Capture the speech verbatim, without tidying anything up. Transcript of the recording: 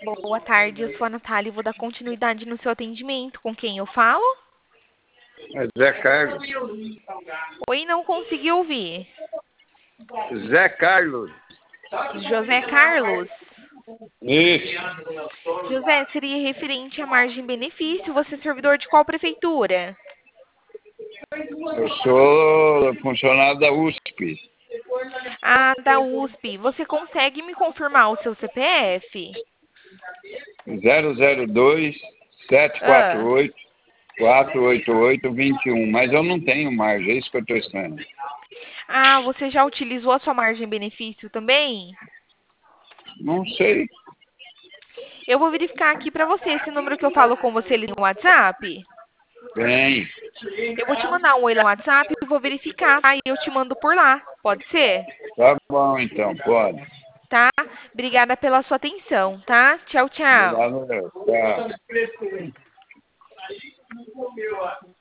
Boa tarde, eu sou a Natália e vou dar continuidade no seu atendimento. Com quem eu falo? É Zé Carlos. Oi, não consegui ouvir. Zé Carlos. José Carlos? Isso. José, seria referente à margem-benefício. Você é servidor de qual prefeitura? Eu sou funcionário da U S P. Ah, da U S P. Você consegue me confirmar o seu C P F? zero zero dois, sete quatro Ah, oito, quatro oito oito, dois um. Mas eu não tenho margem, é isso que eu estou estranho. ah, você já utilizou a sua margem-benefício também? Não sei. Eu vou verificar aqui pra você esse número que eu falo com você ali no WhatsApp. Tem. Eu vou te mandar um oi lá no WhatsApp e vou verificar, tá? E eu te mando por lá. Pode ser? Tá bom, então, pode. Tá? Obrigada pela sua atenção, tá? Tchau, tchau. Obrigado, meu. Tchau.